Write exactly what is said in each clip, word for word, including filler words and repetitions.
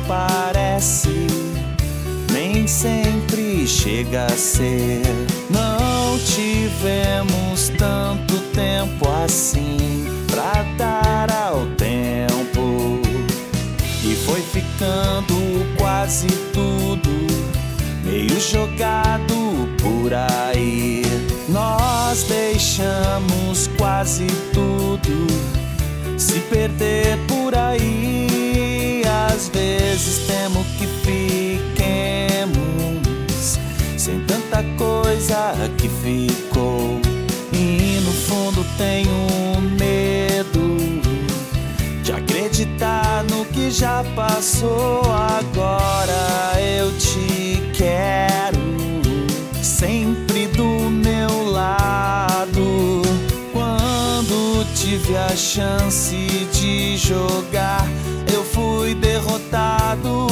parece, nem sempre chega a ser. Não tivemos tanto tempo assim pra dar ao tempo, e foi ficando quase tudo meio jogado por aí. Nós deixamos quase tudo se perder por aí. Às vezes temo que fiquemos sem tanta coisa que ficou, e no fundo tenho medo de acreditar no que já passou. Agora eu te quero sempre do meu lado. Quando tive a chance de jogar, eu fui derrotado.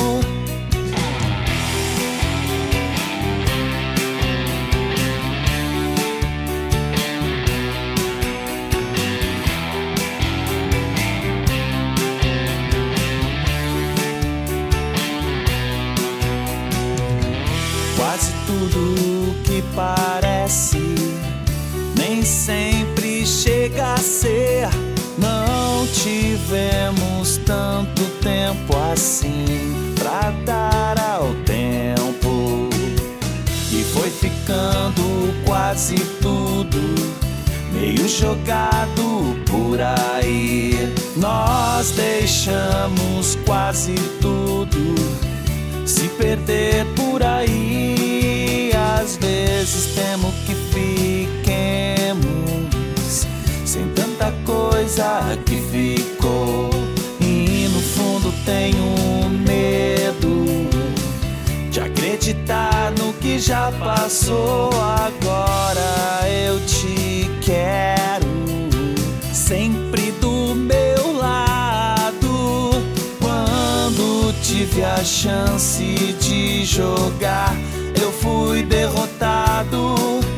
Quase tudo que parece, nem sempre chega a ser. Não tivemos tanto tempo assim pra dar ao tempo, e foi ficando quase tudo meio jogado por aí. Nós deixamos quase tudo se perder por aí. Às vezes temo que fiquemos sem tanta coisa que ficou, e no fundo tenho medo de acreditar no que já passou. Agora eu te quero sempre do meu lado. Quando tive a chance de jogar, eu fui derrotado.